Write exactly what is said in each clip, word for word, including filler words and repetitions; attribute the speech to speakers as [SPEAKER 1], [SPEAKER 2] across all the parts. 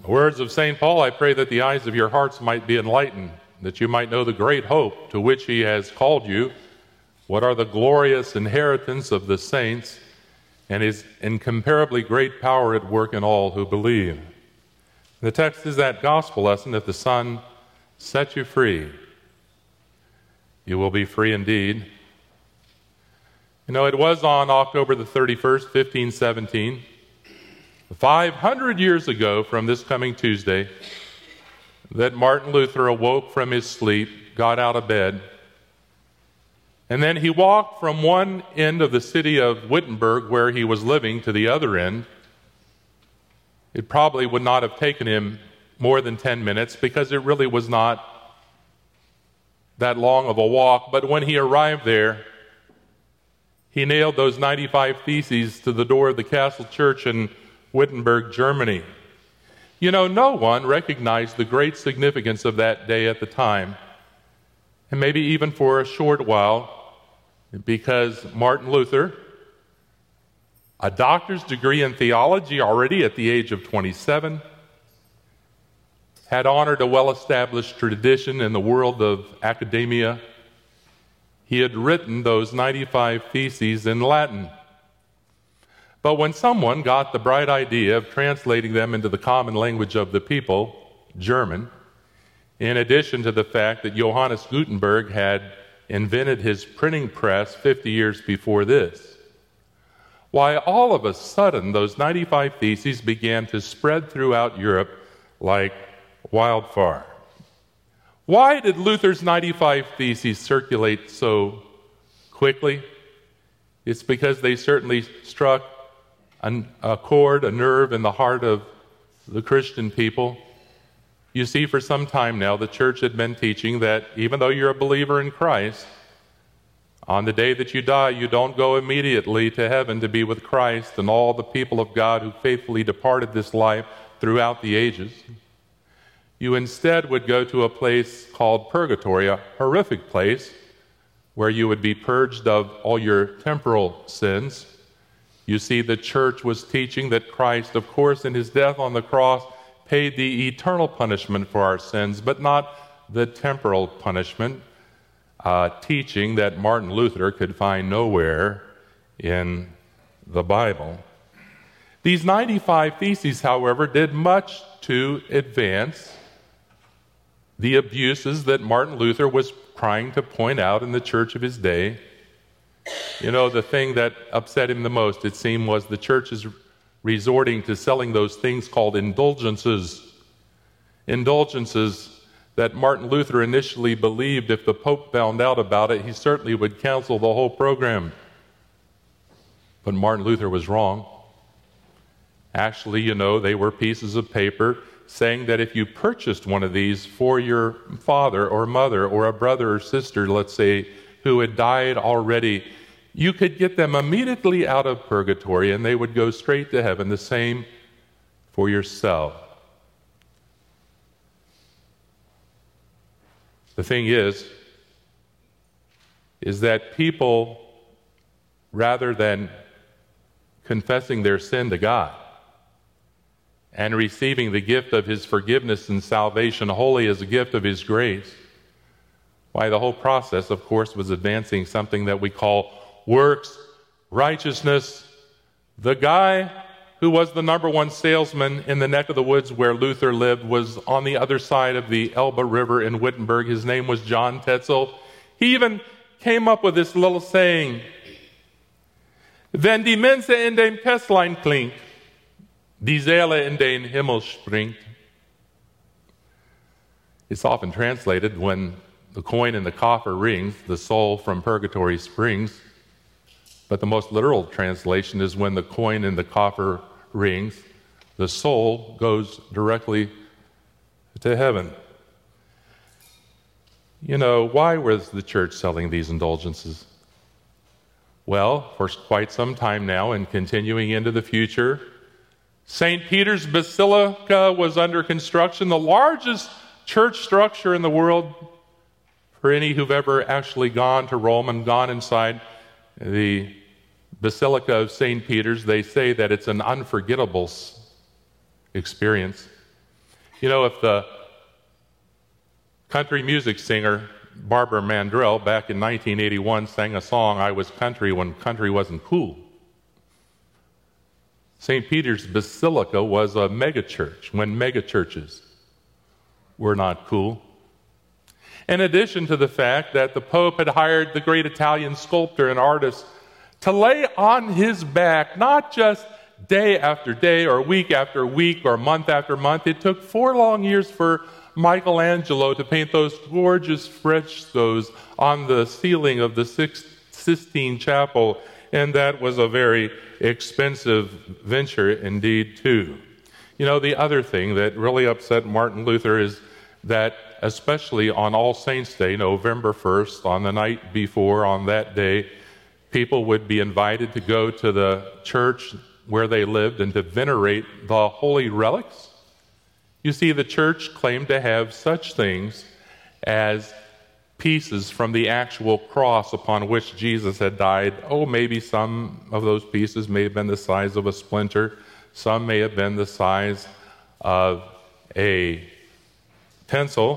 [SPEAKER 1] The words of Saint Paul, I pray that the eyes of your hearts might be enlightened, that you might know the great hope to which he has called you, what are the glorious inheritance of the saints, and his incomparably great power at work in all who believe. The text is that gospel lesson: if the Son sets you free, you will be free indeed. You know, it was on October the thirty-first, fifteen seventeen, five hundred years ago from this coming Tuesday, that Martin Luther awoke from his sleep, got out of bed, and then he walked from one end of the city of Wittenberg, where he was living, to the other end. It probably would not have taken him more than ten minutes, because it really was not that long of a walk. But when he arrived there, he nailed those ninety-five theses to the door of the Castle Church in Wittenberg, Germany. You know, no one recognized the great significance of that day at the time, and maybe even for a short while, because Martin Luther, a doctor's degree in theology already at the age of twenty-seven, had honored a well-established tradition in the world of academia. He had written those ninety-five theses in Latin. But when someone got the bright idea of translating them into the common language of the people, German, in addition to the fact that Johannes Gutenberg had invented his printing press fifty years before this, why, all of a sudden, those ninety-five theses began to spread throughout Europe like wildfire. Why did Luther's ninety-five theses circulate so quickly? It's because they certainly struck an, a chord, a nerve in the heart of the Christian people. You see, for some time now, the church had been teaching that even though you're a believer in Christ, on the day that you die, you don't go immediately to heaven to be with Christ and all the people of God who faithfully departed this life throughout the ages. You instead would go to a place called purgatory, a horrific place where you would be purged of all your temporal sins. You see, the church was teaching that Christ, of course, in his death on the cross, paid the eternal punishment for our sins, but not the temporal punishment, uh, teaching that Martin Luther could find nowhere in the Bible. These ninety-five theses, however, did much to advance the abuses that Martin Luther was trying to point out in the church of his day. You know, the thing that upset him the most, it seemed, was the church's resorting to selling those things called indulgences. Indulgences that Martin Luther initially believed if the Pope found out about it, he certainly would cancel the whole program. But Martin Luther was wrong. Actually, you know, they were pieces of paper saying that if you purchased one of these for your father or mother or a brother or sister, let's say, who had died already, you could get them immediately out of purgatory and they would go straight to heaven. The same for yourself. The thing is, is that people, rather than confessing their sin to God and receiving the gift of his forgiveness and salvation wholly as a gift of his grace, why, the whole process, of course, was advancing something that we call works righteousness. The guy who was the number one salesman in the neck of the woods where Luther lived was on the other side of the Elbe River in Wittenberg. His name was John Tetzel. He even came up with this little saying, "Wenn die Münze in dem Kästlein klingt, die Seele in den Himmel springt." It's often translated, when the coin in the coffer rings, the soul from purgatory springs. But the most literal translation is, when the coin in the coffer rings, the soul goes directly to heaven. You know, why was the church selling these indulgences? Well, for quite some time now, and continuing into the future, Saint Peter's Basilica was under construction, the largest church structure in the world. For any who've ever actually gone to Rome and gone inside the Basilica of Saint Peter's, they say that it's an unforgettable experience. You know, if the country music singer Barbara Mandrell back in nineteen eighty-one sang a song, "I Was Country When Country Wasn't Cool," Saint Peter's Basilica was a megachurch when megachurches were not cool. In addition to the fact that the Pope had hired the great Italian sculptor and artist to lay on his back not just day after day or week after week or month after month. It took four long years for Michelangelo to paint those gorgeous frescoes on the ceiling of the Sistine Chapel, and that was a very expensive venture indeed, too. You know, the other thing that really upset Martin Luther is that, especially on All Saints' Day, November first, on the night before, on that day, people would be invited to go to the church where they lived and to venerate the holy relics. You see, the church claimed to have such things as pieces from the actual cross upon which Jesus had died. Oh, maybe some of those pieces may have been the size of a splinter. Some may have been the size of a pencil.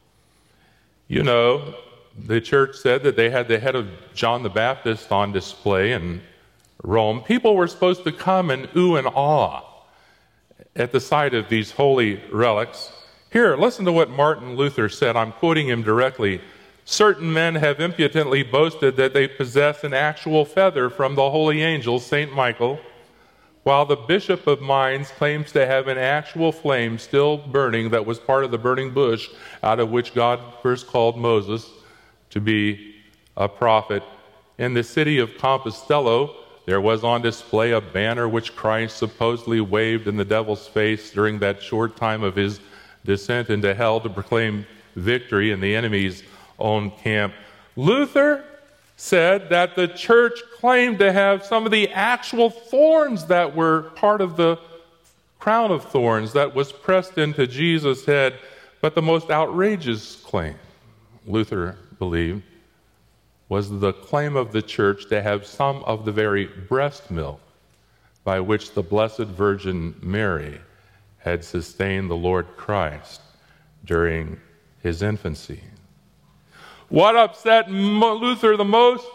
[SPEAKER 1] You know, the church said that they had the head of John the Baptist on display in Rome. People were supposed to come and ooh and awe at the sight of these holy relics. Here, listen to what Martin Luther said. I'm quoting him directly. "Certain men have impudently boasted that they possess an actual feather from the holy angel, Saint Michael, while the Bishop of Mainz claims to have an actual flame still burning that was part of the burning bush out of which God first called Moses to be a prophet. In the city of Compostela, there was on display a banner which Christ supposedly waved in the devil's face during that short time of his descent into hell to proclaim victory in the enemy's own camp." Luther said that the church claimed to have some of the actual thorns that were part of the crown of thorns that was pressed into Jesus' head. But the most outrageous claim, Luther believed, was the claim of the church to have some of the very breast milk by which the Blessed Virgin Mary had sustained the Lord Christ during his infancy. What upset Luther the most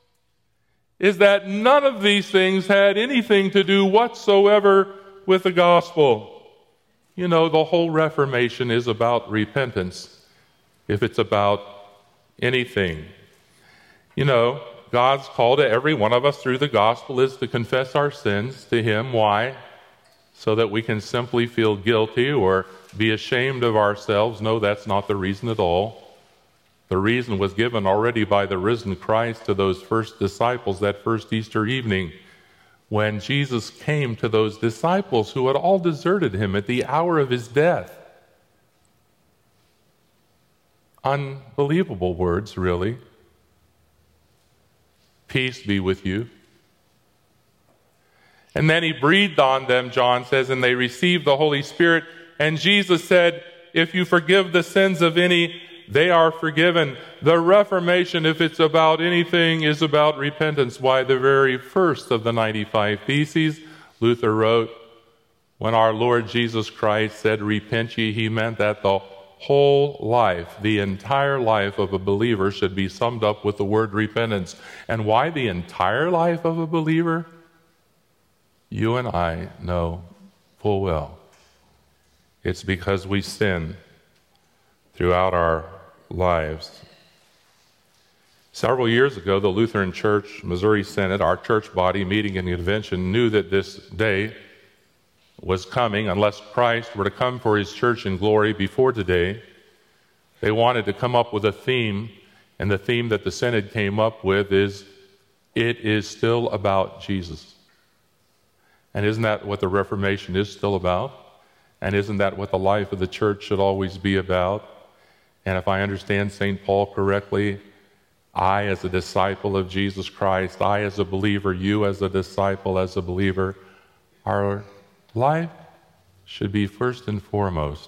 [SPEAKER 1] is that none of these things had anything to do whatsoever with the gospel. You know, the whole Reformation is about repentance, if it's about anything. You know, God's call to every one of us through the gospel is to confess our sins to Him. Why? So that we can simply feel guilty or be ashamed of ourselves. No, that's not the reason at all. The reason was given already by the risen Christ to those first disciples that first Easter evening when Jesus came to those disciples who had all deserted Him at the hour of His death. Unbelievable words, really. "Peace be with you." And then He breathed on them, John says, and they received the Holy Spirit. And Jesus said, "If you forgive the sins of any, they are forgiven." The Reformation, if it's about anything, is about repentance. Why, the very first of the ninety-five Theses, Luther wrote, when our Lord Jesus Christ said, "Repent ye," He meant that the whole life, the entire life of a believer should be summed up with the word repentance. And why the entire life of a believer? You and I know full well. It's because we sin throughout our lives. Several years ago, the Lutheran Church, Missouri Synod, our church body meeting in convention, knew that this day was coming unless Christ were to come for His church in glory before today. They wanted to come up with a theme, and the theme that the Synod came up with is, "It is still about Jesus." And isn't that what the Reformation is still about? And isn't that what the life of the church should always be about? And if I understand Saint Paul correctly, I as a disciple of Jesus Christ, I as a believer, you as a disciple, as a believer, our life should be first and foremost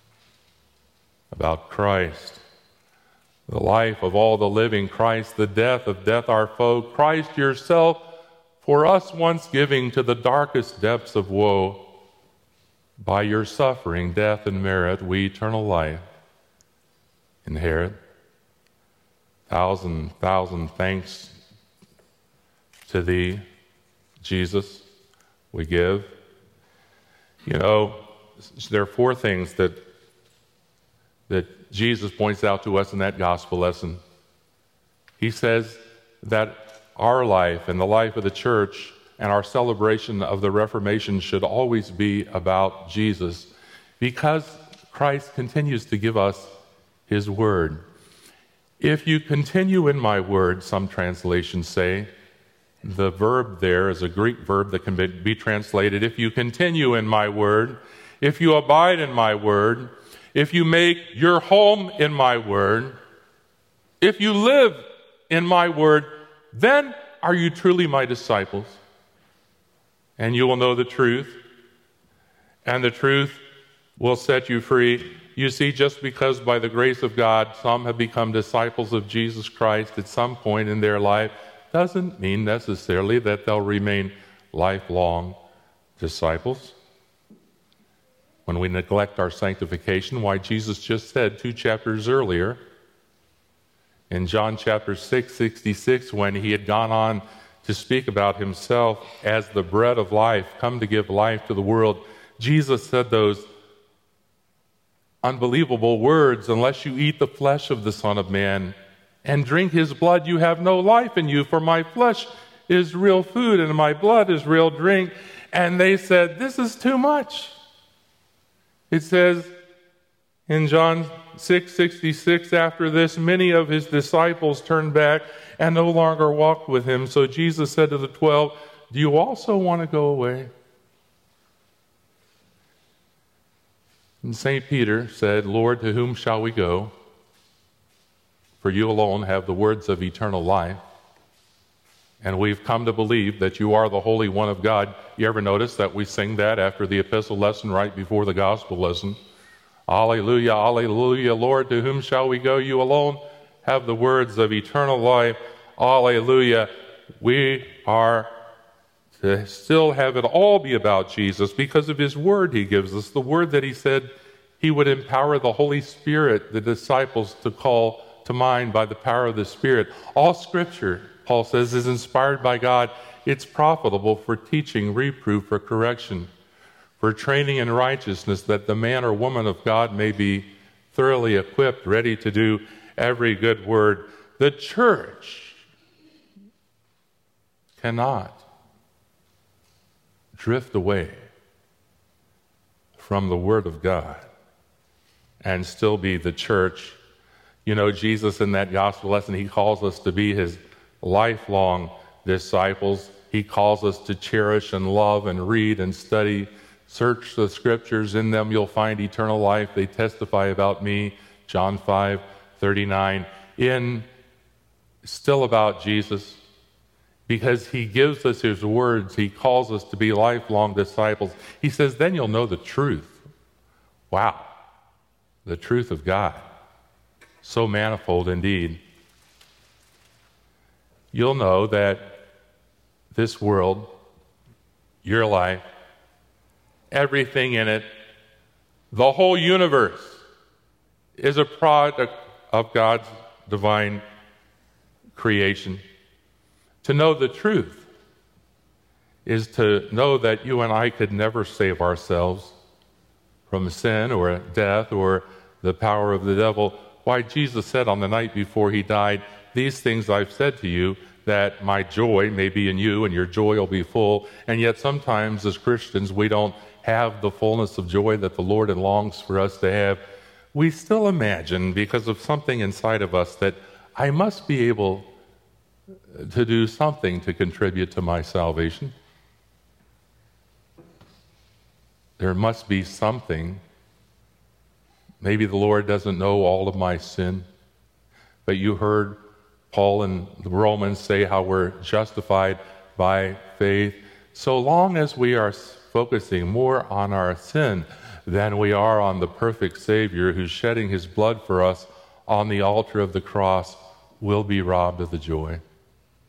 [SPEAKER 1] about Christ. The life of all the living, Christ, the death of death our foe, Christ yourself, for us once giving to the darkest depths of woe. by your suffering, death, and merit, we eternal life inherit. Thousand, thousand thanks to thee, Jesus, we give. You know, there are four things that that Jesus points out to us in that gospel lesson. He says that our life and the life of the church and our celebration of the Reformation should always be about Jesus, because Christ continues to give us his word. If you continue in my word, some translations say, the verb there is a Greek verb that can be translated, if you continue in my word, if you abide in my word, if you make your home in my word, if you live in my word, then are you truly my disciples. And you will know the truth, and the truth will set you free. You see, just because by the grace of God some have become disciples of Jesus Christ at some point in their life, doesn't mean necessarily that they'll remain lifelong disciples. When we neglect our sanctification, why Jesus just said two chapters earlier, in John chapter six, sixty-six, when he had gone on to speak about himself as the bread of life, come to give life to the world, Jesus said those unbelievable words, unless you eat the flesh of the Son of Man and drink his blood, you have no life in you, for my flesh is real food and my blood is real drink. And they said, this is too much. It says in John six sixty-six, after this, many of his disciples turned back and no longer walked with him. So Jesus said to the twelve, do you also want to go away? And Saint Peter said, Lord, to whom shall we go? For you alone have the words of eternal life. And we've come to believe that you are the Holy One of God. You ever notice that we sing that after the epistle lesson right before the gospel lesson? Alleluia, alleluia, Lord, to whom shall we go? You alone have the words of eternal life. Alleluia. We are to still have it all be about Jesus because of his word he gives us, the word that he said he would empower the Holy Spirit, the disciples, to call to mind by the power of the Spirit. All Scripture, Paul says, is inspired by God. It's profitable for teaching, reproof, for correction, for training in righteousness, that the man or woman of God may be thoroughly equipped, ready to do every good word. The church cannot drift away from the Word of God and still be the church. You know, Jesus in that gospel lesson, he calls us to be his lifelong disciples. He calls us to cherish and love and read and study. Search the scriptures. In them you'll find eternal life. They testify about me. John five thirty-nine. In still about Jesus, because he gives us his words. He calls us to be lifelong disciples. He says, then you'll know the truth. Wow. The truth of God. So manifold indeed. You'll know that this world, your life, everything in it, the whole universe is a product of God's divine creation. To know the truth is to know that you and I could never save ourselves from sin or death or the power of the devil. Why, Jesus said on the night before he died, these things I've said to you, that my joy may be in you and your joy will be full. And yet sometimes as Christians we don't have the fullness of joy that the Lord longs for us to have. We still imagine, because of something inside of us, that I must be able to do something to contribute to my salvation. There must be something. Maybe the Lord doesn't know all of my sin, but you heard Paul in the Romans say how we're justified by faith. So long as we are focusing more on our sin than we are on the perfect Savior who's shedding his blood for us on the altar of the cross, we'll be robbed of the joy.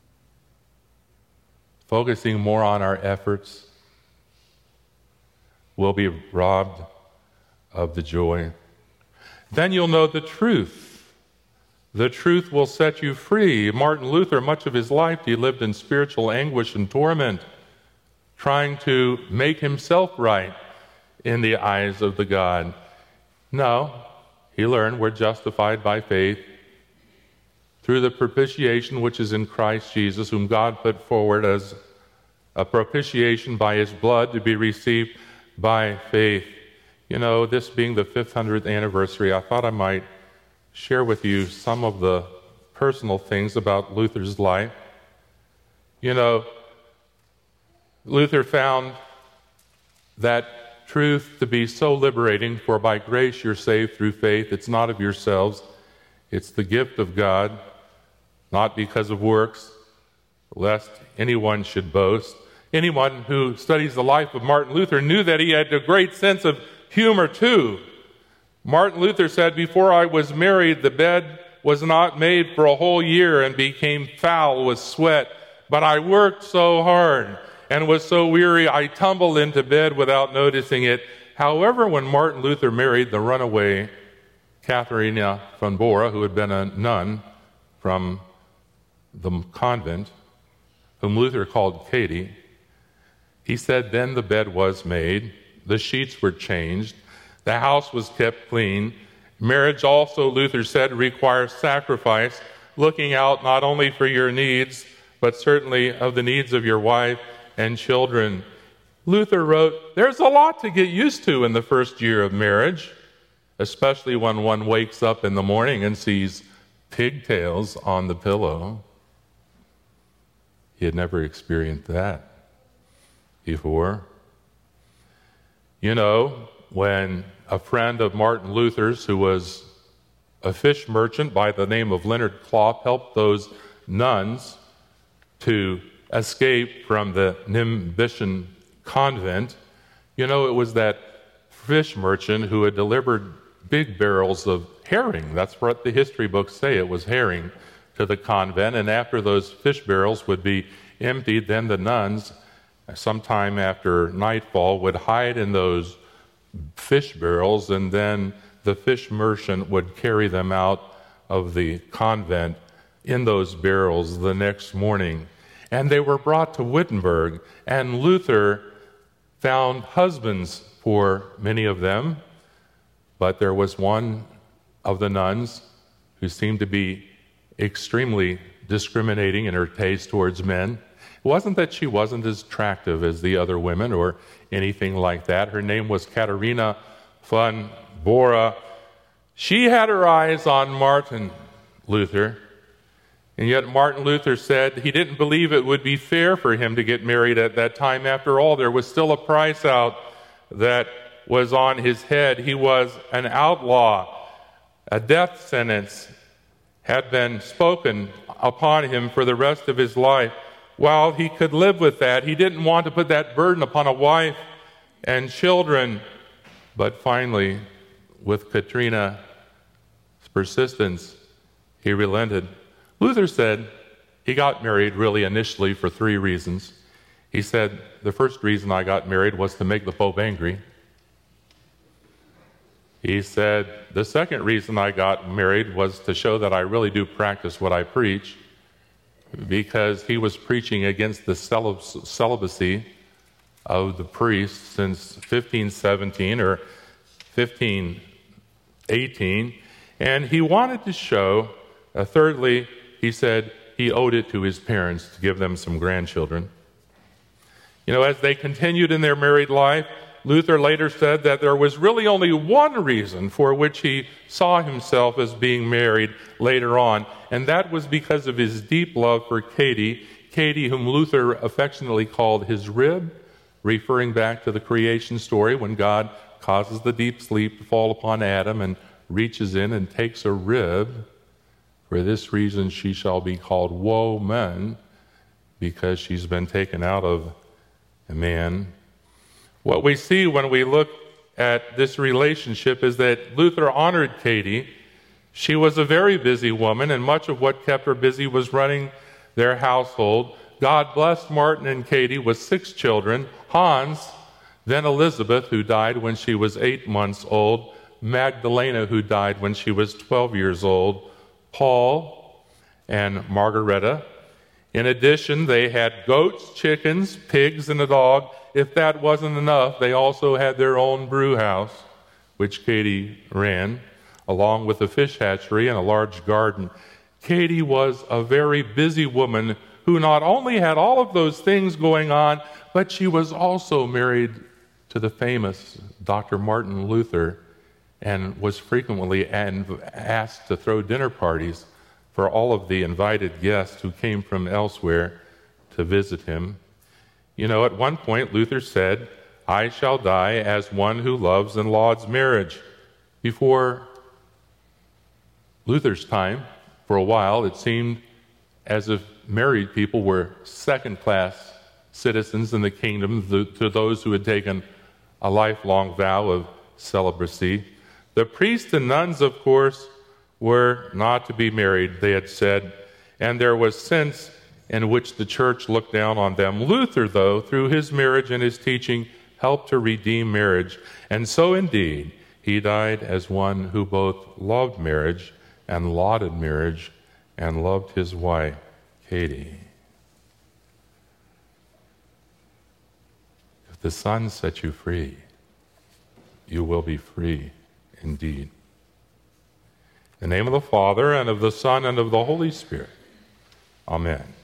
[SPEAKER 1] Focusing more on our efforts, will be robbed of the joy. Then you'll know the truth. The truth will set you free. Martin Luther, much of his life, he lived in spiritual anguish and torment, trying to make himself right in the eyes of the God. No, he learned we're justified by faith through the propitiation which is in Christ Jesus, whom God put forward as a propitiation by his blood to be received by faith. You know, this being the five hundredth anniversary, I thought I might share with you some of the personal things about Luther's life. You know, Luther found that truth to be so liberating, for by grace you're saved through faith. It's not of yourselves. It's the gift of God, not because of works, lest anyone should boast. Anyone who studies the life of Martin Luther knew that he had a great sense of humor too. Martin Luther said, "Before I was married, the bed was not made for a whole year and became foul with sweat. But I worked so hard and was so weary, I tumbled into bed without noticing it." However, when Martin Luther married the runaway Katharina von Bora, who had been a nun from the convent, whom Luther called Katie, he said, then the bed was made, the sheets were changed, the house was kept clean. Marriage also, Luther said, requires sacrifice, looking out not only for your needs, but certainly of the needs of your wife and children. Luther wrote, there's a lot to get used to in the first year of marriage, especially when one wakes up in the morning and sees pigtails on the pillow. He had never experienced that before. You know, when a friend of Martin Luther's, who was a fish merchant by the name of Leonard Klopp, helped those nuns to escape from the Nymbition convent, you know, it was that fish merchant who had delivered big barrels of herring. That's what the history books say. It was herring to the convent, and after those fish barrels would be emptied, then the nuns, sometime after nightfall, would hide in those fish barrels, and then the fish merchant would carry them out of the convent in those barrels the next morning. And they were brought to Wittenberg, and Luther found husbands for many of them, but there was one of the nuns who seemed to be extremely discriminating in her taste towards men. It wasn't that she wasn't as attractive as the other women or anything like that. Her name was Katharina von Bora. She had her eyes on Martin Luther, and yet Martin Luther said he didn't believe it would be fair for him to get married at that time. After all, there was still a price out that was on his head. He was an outlaw. A death sentence had been spoken upon him for the rest of his life. While he could live with that, he didn't want to put that burden upon a wife and children. But finally, with Katrina's persistence, he relented. Luther said he got married really initially for three reasons. He said, the first reason I got married was to make the Pope angry. He said, the second reason I got married was to show that I really do practice what I preach, because he was preaching against the celib- celibacy of the priests since fifteen seventeen or fifteen eighteen, and he wanted to show, uh, thirdly, he said he owed it to his parents to give them some grandchildren. You know, as they continued in their married life, Luther later said that there was really only one reason for which he saw himself as being married later on, and that was because of his deep love for Katie, Katie whom Luther affectionately called his rib, referring back to the creation story when God causes the deep sleep to fall upon Adam and reaches in and takes a rib. For this reason she shall be called woman, because she's been taken out of a man. What we see when we look at this relationship is that Luther honored Katie. She was a very busy woman, and much of what kept her busy was running their household. God blessed Martin and Katie with six children. Hans then Elizabeth, who died when she was eight months old, Magdalena, who died when she was twelve years old, Paul, and Margareta. In addition, they had goats, chickens, pigs, and a dog. If that wasn't enough, they also had their own brew house, which Katie ran, along with a fish hatchery and a large garden. Katie was a very busy woman who not only had all of those things going on, but she was also married to the famous Doctor Martin Luther and was frequently asked to throw dinner parties for all of the invited guests who came from elsewhere to visit him. You know, at one point, Luther said, "I shall die as one who loves and lauds marriage." Before Luther's time, for a while, it seemed as if married people were second-class citizens in the kingdom to those who had taken a lifelong vow of celibacy. The priests and nuns, of course, were not to be married, they had said, and there was sense in which the church looked down on them. Luther, though, through his marriage and his teaching, helped to redeem marriage. And so, indeed, he died as one who both loved marriage and lauded marriage and loved his wife, Katie. If the Son sets you free, you will be free indeed. In the name of the Father, and of the Son, and of the Holy Spirit. Amen.